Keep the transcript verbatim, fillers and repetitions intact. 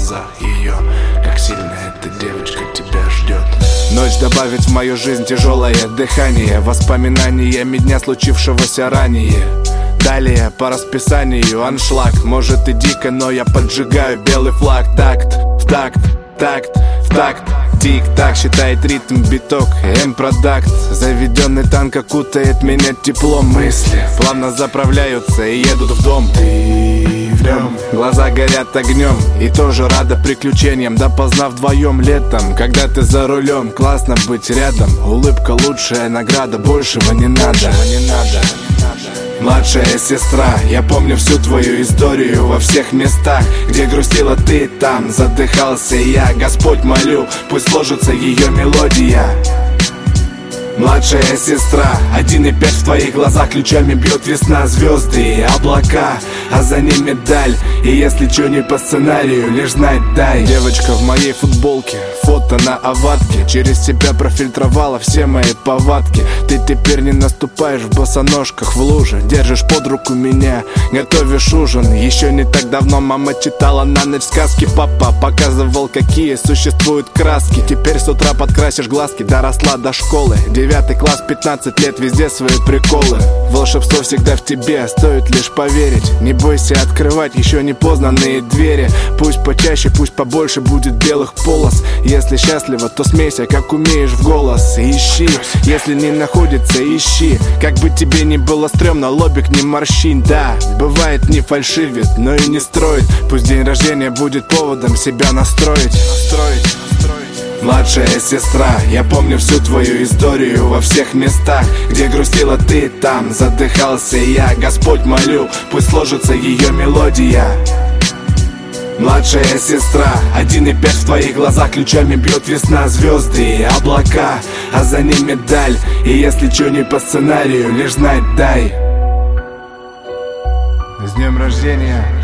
глазах ее. Как сильно эта девочка тебя ждет. Ночь добавит в мою жизнь тяжелое дыхание, воспоминаниями дня случившегося ранее. Далее по расписанию аншлаг. Может и дико, но я поджигаю белый флаг. Такт в такт, такт в такт. Тик-так, считает ритм биток. М-продакт, заведенный танк окутает меня теплом. Мысли плавно заправляются и едут в дом. Ты в нем, глаза горят огнем, и тоже рада приключениям. Допоздна вдвоем летом, когда ты за рулем. Классно быть рядом, улыбка лучшая награда. Большего не надо, не надо. Младшая сестра, я помню всю твою историю. Во всех местах, где грустила ты, там задыхался я. Господь молю, пусть сложится ее мелодия. Младшая сестра, один и пять в твоих глазах. Ключами бьет весна, звезды и облака, а за ними даль. И если чё не по сценарию, лишь знать дай. Девочка в моей футболке, фото на аватке. Через себя профильтровала все мои повадки. Ты теперь не наступаешь в босоножках в луже. Держишь под руку меня, готовишь ужин. Еще не так давно мама читала на ночь сказки. Папа показывал, какие существуют краски. Теперь с утра подкрасишь глазки, доросла до школы. Девятый класс, пятнадцать лет, везде свои приколы. Волшебство всегда в тебе, стоит лишь поверить. Не бойся открывать еще непознанные двери. Пусть почаще, пусть побольше будет белых полос. Если счастлива, то смейся, как умеешь в голос. Ищи, если не находится, ищи. Как бы тебе ни было стрёмно, лобик не морщи. Да, бывает не фальшивит, но и не строит. Пусть день рождения будет поводом себя настроить. Настроить. Младшая сестра, я помню всю твою историю. Во всех местах, где грустила ты, там задыхался я. Господь молю, пусть сложится ее мелодия. Младшая сестра, один и пять в твоих глазах. Ключами бьет весна, звезды и облака, а за ними даль. И если чё не по сценарию, лишь знать дай. С днем рождения!